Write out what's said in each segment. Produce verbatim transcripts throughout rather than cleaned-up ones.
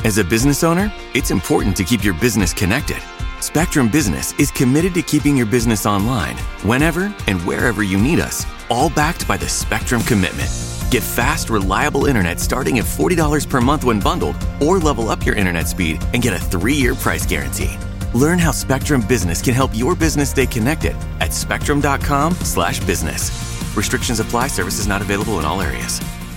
As a business owner, it's important to keep your business connected. Spectrum Business is committed to keeping your business online whenever and wherever you need us, all backed by the Spectrum Commitment. Get fast, reliable internet starting at forty dollars per month when bundled, or level up your internet speed and get a three-year price guarantee. Learn how Spectrum Business can help your business stay connected at spectrum.com slash business. Restrictions apply. Services not available in all areas.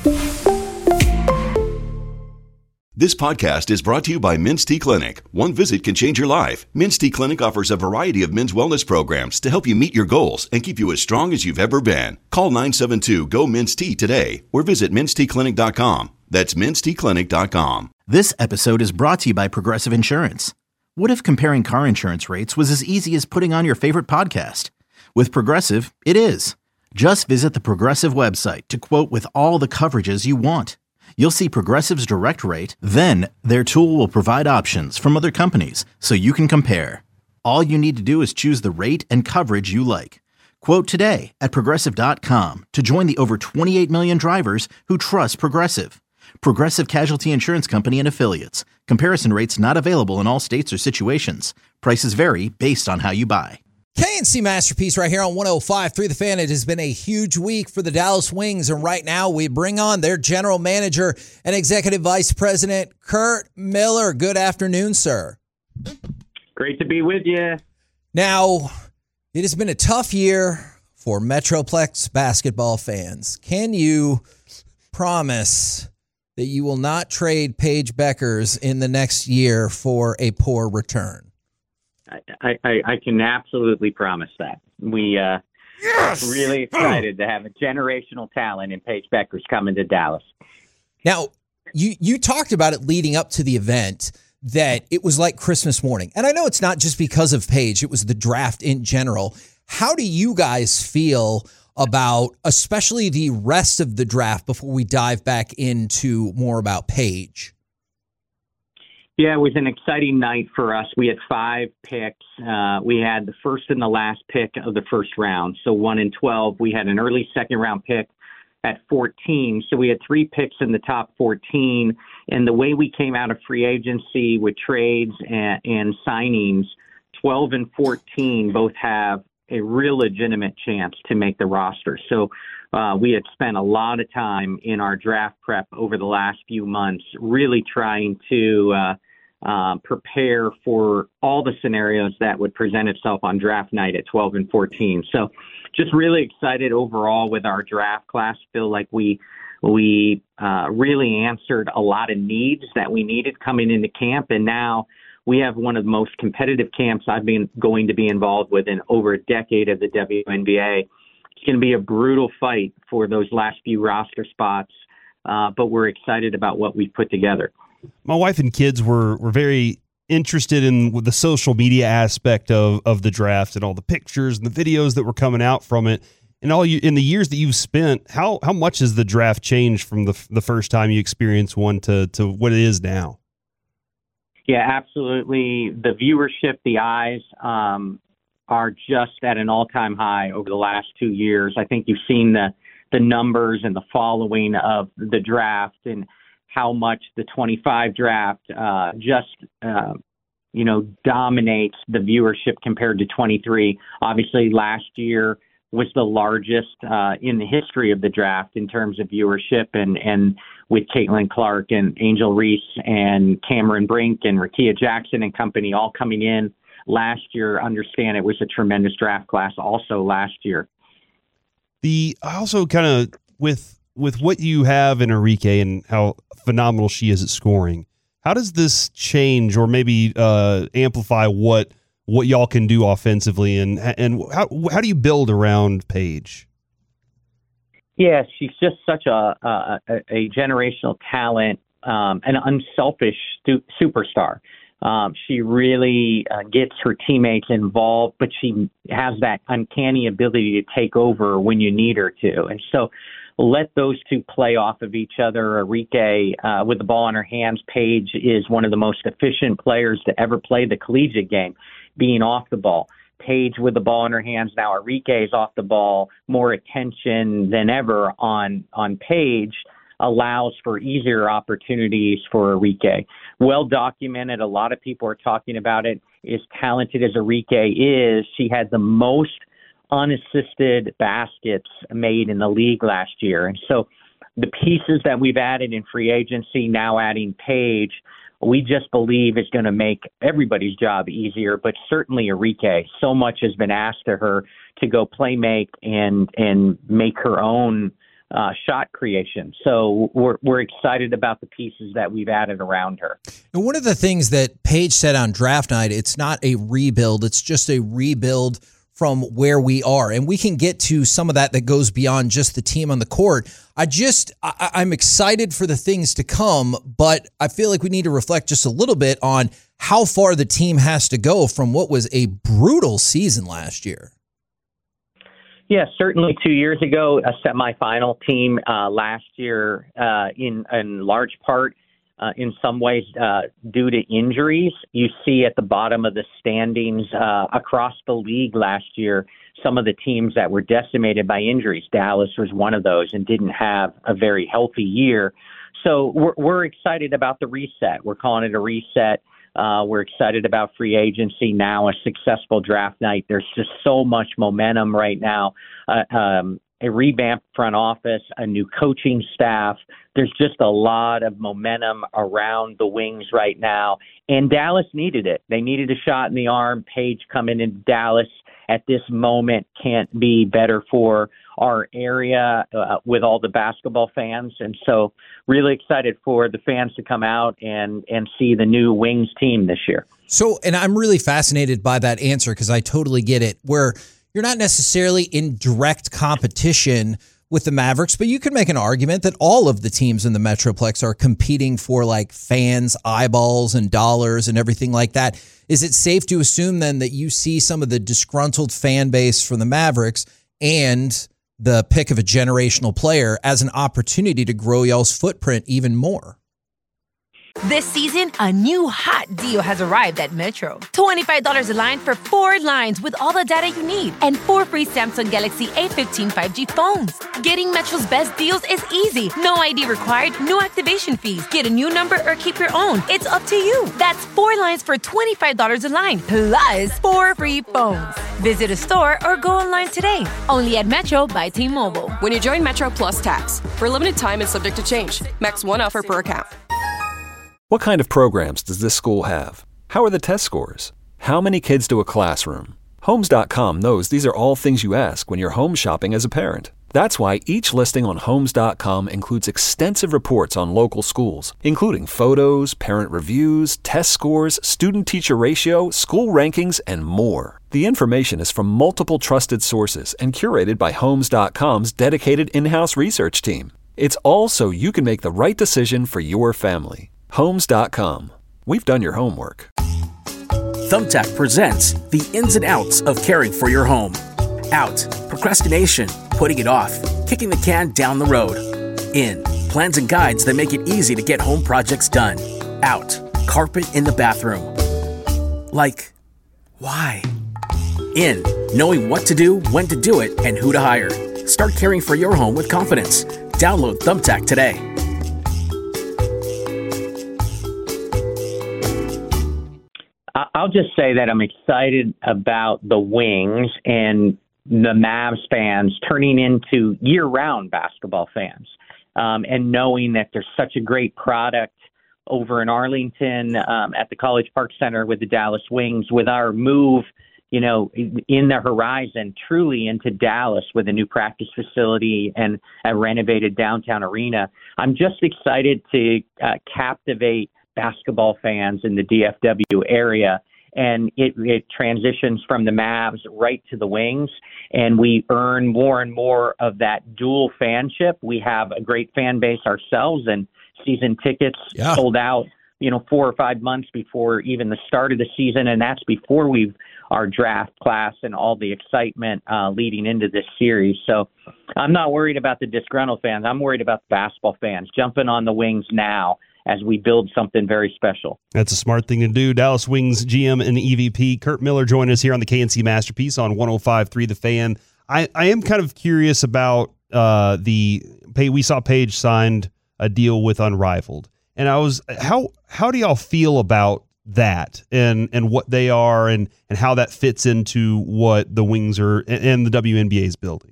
This podcast is brought to you by Men's T Clinic. One visit can change your life. Men's T Clinic offers a variety of men's wellness programs to help you meet your goals and keep you as strong as you've ever been. Call nine seven two, G O, Men's T today or visit mens t clinic dot com. That's mens t clinic dot com. This episode is brought to you by Progressive Insurance. What if comparing car insurance rates was as easy as putting on your favorite podcast? With Progressive, it is. Just visit the Progressive website to quote with all the coverages you want. You'll see Progressive's direct rate, then their tool will provide options from other companies so you can compare. All you need to do is choose the rate and coverage you like. Quote today at progressive dot com to join the over twenty-eight million drivers who trust Progressive. Progressive Casualty Insurance Company and Affiliates. Comparison rates not available in all states or situations. Prices vary based on how you buy. K and C Masterpiece right here on one oh five point three The Fan. It has been a huge week for the Dallas Wings, and right now we bring on their general manager and executive vice president, Curt Miller. Good afternoon, sir. Great to be with you. Now, it has been a tough year for Metroplex basketball fans. Can you promise that you will not trade Paige Bueckers in the next year for a poor return? I, I, I can absolutely promise that. We uh, yes! really excited to have a generational talent in Paige Bueckers coming to Dallas. Now, you, you talked about it leading up to the event, that it was like Christmas morning. And I know it's not just because of Paige, it was the draft in general. How do you guys feel about, especially the rest of the draft, before we dive back into more about Paige? Yeah, it was an exciting night for us. We had five picks. Uh, we had the first and the last pick of the first round. So one and twelve. We had an early second round pick at fourteen. So we had three picks in the top fourteen. And the way we came out of free agency with trades and, and signings, twelve and fourteen both have a real legitimate chance to make the roster. So uh, we had spent a lot of time in our draft prep over the last few months, really trying to uh, uh, prepare for all the scenarios that would present itself on draft night at twelve and fourteen. So just really excited overall with our draft class. Feel like we we uh, really answered a lot of needs that we needed coming into camp. And now we have one of the most competitive camps I've been going to be involved with in over a decade of the W N B A. It's going to be a brutal fight for those last few roster spots, uh, but we're excited about what we've put together. My wife and kids were were very interested in the social media aspect of, of the draft and all the pictures and the videos that were coming out from it. And all you in the years that you've spent, how how much has the draft changed from the the first time you experienced one to to what it is now? Yeah, absolutely. The viewership, the eyes um, are just at an all-time high over the last two years. I think you've seen the the numbers and the following of the draft and how much the twenty-five draft uh, just, uh, you know, dominates the viewership compared to twenty-three. Obviously, last year was the largest uh, in the history of the draft in terms of viewership, and, and with Caitlin Clark and Angel Reese and Cameron Brink and Rakia Jackson and company all coming in last year. Understand it was a tremendous draft class also last year. The also kind of with with what you have in Arike and how phenomenal she is at scoring, how does this change or maybe uh, amplify what what y'all can do offensively, and and how how do you build around Paige? Yeah, she's just such a a, a generational talent, um, an unselfish stu- superstar. Um, she really uh, gets her teammates involved, but she has that uncanny ability to take over when you need her to. And so let those two play off of each other. Arike, uh, with the ball in her hands, Paige is one of the most efficient players to ever play the collegiate game, being off the ball. Paige with the ball in her hands now. Arike is off the ball, more attention than ever on on Paige. allows for easier opportunities for Arike. Well documented. A lot of people are talking about it. As talented as Arike is, she had the most unassisted baskets made in the league last year. And so the pieces that we've added in free agency, now adding Paige, we just believe is going to make everybody's job easier, but certainly Arike. So much has been asked of her to go play make and and make her own uh, shot creation. So we're we're excited about the pieces that we've added around her. And one of the things that Paige said on draft night, it's not a rebuild, it's just a rebuild from where we are. And we can get to some of that that goes beyond just the team on the court. I just, I, I'm excited for the things to come, but I feel like we need to reflect just a little bit on how far the team has to go from what was a brutal season last year. Yeah, certainly two years ago, a semifinal team uh, last year uh, in, in large part, Uh, in some ways, uh, due to injuries. You see at the bottom of the standings uh, across the league last year, some of the teams that were decimated by injuries. Dallas was one of those and didn't have a very healthy year. So we're, we're excited about the reset. We're calling it a reset. Uh, we're excited about free agency now, a successful draft night. There's just so much momentum right now. Uh, um, a revamped front office, a new coaching staff. There's just a lot of momentum around the Wings right now. And Dallas needed it. They needed a shot in the arm. Paige coming into Dallas at this moment can't be better for our area uh, with all the basketball fans. And so really excited for the fans to come out and, and see the new Wings team this year. So, and I'm really fascinated by that answer because I totally get it, where you're not necessarily in direct competition with the Mavericks, but you can make an argument that all of the teams in the Metroplex are competing for like fans, eyeballs, and dollars and everything like that. Is it safe to assume then that you see some of the disgruntled fan base from the Mavericks and the pick of a generational player as an opportunity to grow y'all's footprint even more? This season, a new hot deal has arrived at Metro. twenty-five dollars a line for four lines with all the data you need and four free Samsung Galaxy A fifteen five G phones. Getting Metro's best deals is easy. No I D required, no activation fees. Get a new number or keep your own. It's up to you. That's four lines for twenty-five dollars a line, plus four free phones. Visit a store or go online today. Only at Metro by T-Mobile. When you join Metro Plus Tax, for a limited time and subject to change. Max one offer per account. What kind of programs does this school have? How are the test scores? How many kids to a classroom? Homes dot com knows these are all things you ask when you're home shopping as a parent. That's why each listing on Homes dot com includes extensive reports on local schools, including photos, parent reviews, test scores, student-teacher ratio, school rankings, and more. The information is from multiple trusted sources and curated by Homes dot com's dedicated in-house research team. It's all so you can make the right decision for your family. Homes dot com. We've done your homework. Thumbtack presents the ins and outs of caring for your home. Out, procrastination, putting it off, kicking the can down the road. In, plans and guides that make it easy to get home projects done. Out, carpet in the bathroom. Like, why? In, knowing what to do, when to do it, and who to hire. Start caring for your home with confidence. Download Thumbtack today. I'll just say that I'm excited about the Wings and the Mavs fans turning into year-round basketball fans, um, and knowing that there's such a great product over in Arlington um, at the College Park Center with the Dallas Wings, with our move, you know, in the horizon, truly into Dallas with a new practice facility and a renovated downtown arena. I'm just excited to uh, captivate basketball fans in the D F W area, and it, it transitions from the Mavs right to the Wings, and we earn more and more of that dual fanship. We have a great fan base ourselves, and season tickets yeah. sold out, you know, four or five months before even the start of the season, and that's before we've our draft class and all the excitement uh, leading into this series. So I'm not worried about the disgruntled fans. I'm worried about the basketball fans jumping on the Wings now as we build something very special. That's a smart thing to do. Dallas Wings G M and E V P Kurt Miller joined us here on the K N C Masterpiece on one oh five point three The Fan. I, I am kind of curious about uh, the pay. We saw Paige signed a deal with Unrivaled. And I was, how how do y'all feel about that and and what they are and and how that fits into what the Wings are and the W N B A is building?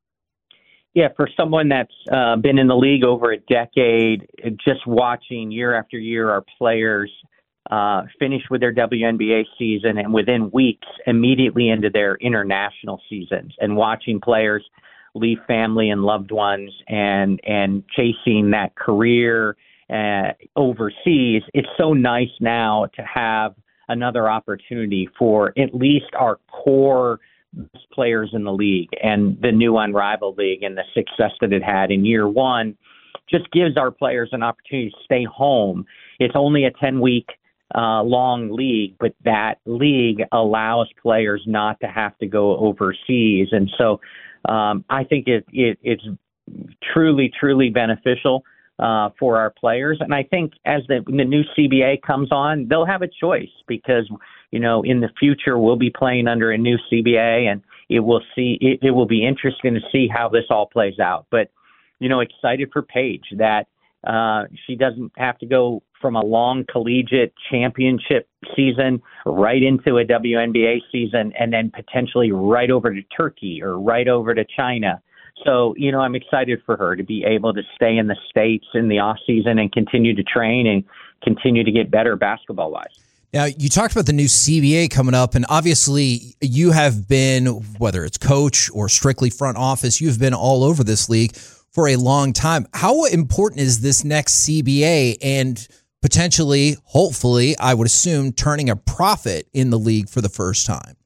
Yeah, for someone that's uh, been in the league over a decade, just watching year after year our players uh, finish with their W N B A season and within weeks immediately into their international seasons, and watching players leave family and loved ones and and chasing that career uh, overseas, it's so nice now to have another opportunity for at least our core players in the league, and the new Unrivaled League and the success that it had in year one just gives our players an opportunity to stay home. It's only a ten-week uh, long league, but that league allows players not to have to go overseas. And so um, I think it, it it's truly, truly beneficial uh, for our players. And I think as the, the new C B A comes on, they'll have a choice because, you know, in the future we'll be playing under a new C B A, and it will see it, it will be interesting to see how this all plays out. But, you know, excited for Paige that uh, she doesn't have to go from a long collegiate championship season right into a W N B A season and then potentially right over to Turkey or right over to China. So, you know, I'm excited for her to be able to stay in the States in the off season and continue to train and continue to get better basketball wise. Now, you talked about the new C B A coming up, and obviously you have been, whether it's coach or strictly front office, you've been all over this league for a long time. How important is this next C B A and potentially, hopefully, I would assume, turning a profit in the league for the first time?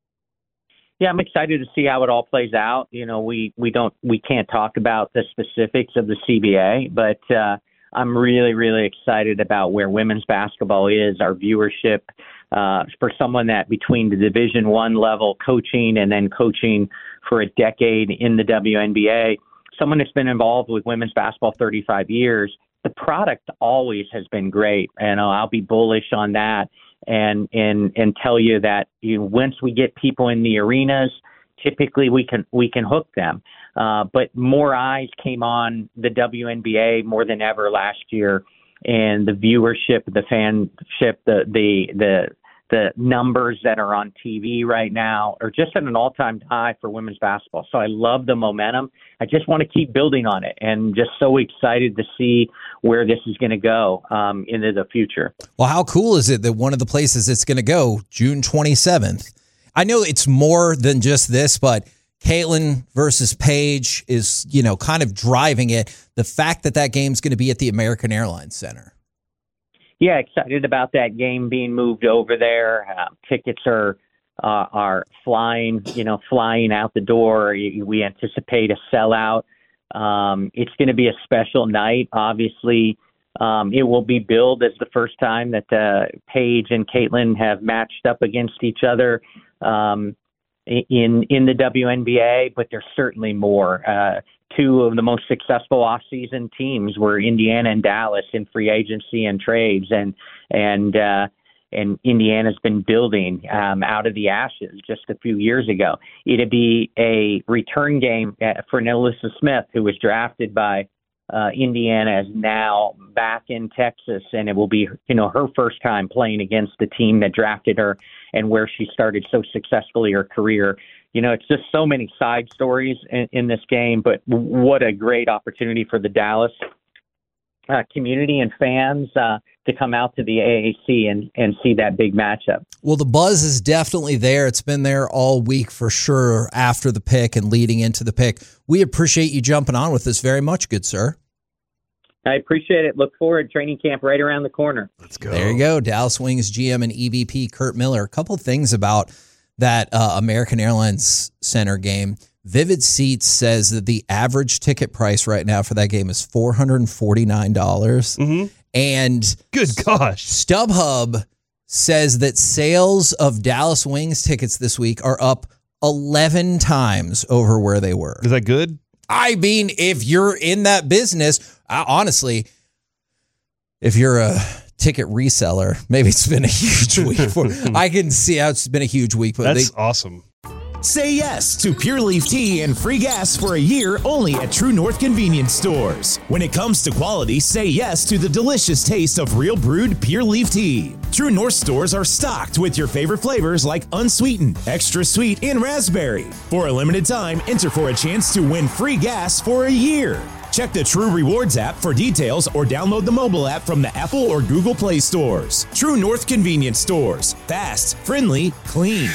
Yeah, I'm excited to see how it all plays out. You know, we, we don't we can't talk about the specifics of the C B A, but uh, I'm really, really excited about where women's basketball is, our viewership, uh, for someone that between the Division One level coaching and then coaching for a decade in the W N B A, someone that's been involved with women's basketball thirty-five years, the product always has been great. And uh, I'll be bullish on that and and and tell you that you know, once we get people in the arenas, typically we can we can hook them. Uh, but more eyes came on the W N B A more than ever last year, and the viewership, the fanship, the the the the numbers that are on T V right now are just at an all-time high for women's basketball. So I love the momentum. I just want to keep building on it, and just so excited to see where this is going to go um, into the future. Well, how cool is it that one of the places it's going to go, June twenty-seventh? I know it's more than just this, but Caitlin versus Paige is, you know, kind of driving it. The fact that that game's going to be at the American Airlines Center. Yeah, excited about that game being moved over there. Uh, tickets are uh, are flying, you know, flying out the door. We anticipate a sellout. Um, it's going to be a special night. Obviously, um, it will be billed as the first time that uh, Paige and Caitlin have matched up against each other um, in in the W N B A, but there's certainly more. Uh, two of the most successful off-season teams were Indiana and Dallas in free agency and trades, and and uh, and Indiana's been building um, out of the ashes just a few years ago. It'd be a return game for Nelissa Smith, who was drafted by uh, Indiana, is now back in Texas, and it will be, you know, her first time playing against the team that drafted her and where she started so successfully her career. You know, it's just so many side stories in, in this game, but what a great opportunity for the Dallas uh, community and fans uh, to come out to the A A C and, and see that big matchup. Well, the buzz is definitely there. It's been there all week for sure after the pick and leading into the pick. We appreciate you jumping on with us very much, good sir. I appreciate it. Look forward. Training camp right around the corner. Let's go. There you go. Dallas Wings G M and E V P Curt Miller. A couple things about that uh, American Airlines Center game. Vivid Seats says that the average ticket price right now for that game is four hundred forty-nine dollars. Mm-hmm. And good gosh, StubHub says that sales of Dallas Wings tickets this week are up eleven times over where they were. Is that good? I mean, if you're in that business, I, honestly, if you're a ticket reseller, maybe it's been a huge week for I can see how it's been a huge week. But That's they, awesome. Say yes to Pure Leaf Tea and free gas for a year only at True North Convenience Stores. When it comes to quality, say yes to the delicious taste of real brewed Pure Leaf Tea. True North stores are stocked with your favorite flavors like unsweetened, extra sweet, and raspberry. For a limited time, enter for a chance to win free gas for a year. Check the True Rewards app for details or download the mobile app from the Apple or Google Play stores. True North Convenience Stores. Fast, friendly, clean.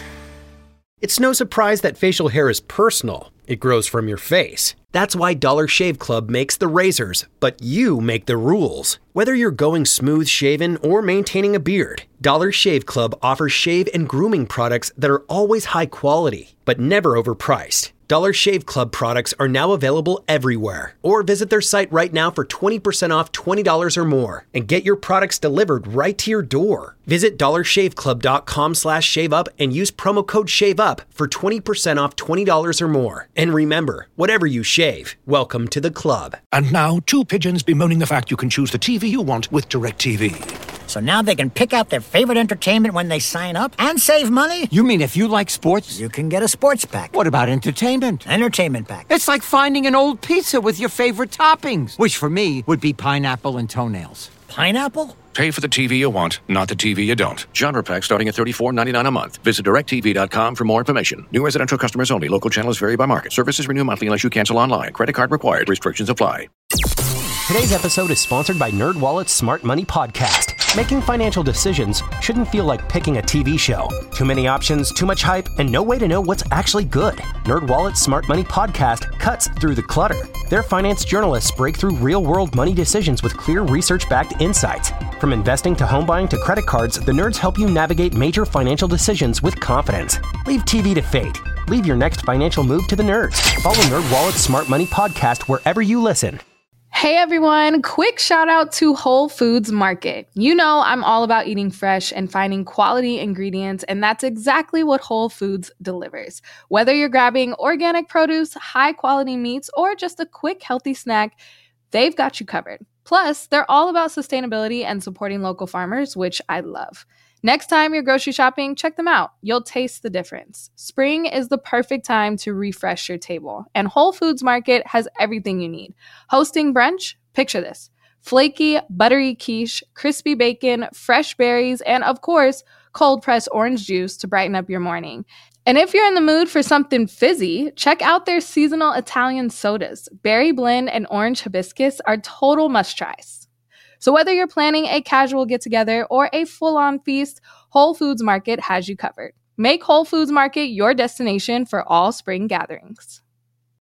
It's no surprise that facial hair is personal. It grows from your face. That's why Dollar Shave Club makes the razors, but you make the rules. Whether you're going smooth shaven or maintaining a beard, Dollar Shave Club offers shave and grooming products that are always high quality, but never overpriced. Dollar Shave Club products are now available everywhere. Or visit their site right now for twenty percent off twenty dollars or more and get your products delivered right to your door. Visit dollar shave club dot com slash shave up and use promo code SHAVEUP for twenty percent off twenty dollars or more. And remember, whatever you shave, welcome to the club. And now, two pigeons bemoaning the fact you can choose the T V you want with DirecTV. So now they can pick out their favorite entertainment when they sign up and save money? You mean if you like sports? You can get a sports pack. What about entertainment? Entertainment pack. It's like finding an old pizza with your favorite toppings, which for me would be pineapple and toenails. Pineapple? Pay for the T V you want, not the T V you don't. Genre pack starting at thirty-four ninety-nine a month. Visit direct T V dot com for more information. New residential customers only. Local channels vary by market. Services renew monthly unless you cancel online. Credit card required. Restrictions apply. Today's episode is sponsored by NerdWallet's Smart Money Podcast. Making financial decisions shouldn't feel like picking a T V show. Too many options, too much hype, and no way to know what's actually good. NerdWallet's Smart Money Podcast cuts through the clutter. Their finance journalists break through real-world money decisions with clear research-backed insights. From investing to home buying to credit cards, the nerds help you navigate major financial decisions with confidence. Leave T V to fate. Leave your next financial move to the nerds. Follow NerdWallet's Smart Money Podcast wherever you listen. Hey everyone, quick shout out to Whole Foods Market. You know I'm all about eating fresh and finding quality ingredients, and that's exactly what Whole Foods delivers. Whether you're grabbing organic produce, high quality meats, or just a quick healthy snack, they've got you covered. Plus, they're all about sustainability and supporting local farmers, which I love. Next time you're grocery shopping, check them out. You'll taste the difference. Spring is the perfect time to refresh your table, and Whole Foods Market has everything you need. Hosting brunch? Picture this. Flaky, buttery quiche, crispy bacon, fresh berries, and of course, cold-pressed orange juice to brighten up your morning. And if you're in the mood for something fizzy, check out their seasonal Italian sodas. Berry blend and orange hibiscus are total must-tries. So whether you're planning a casual get-together or a full-on feast, Whole Foods Market has you covered. Make Whole Foods Market your destination for all spring gatherings.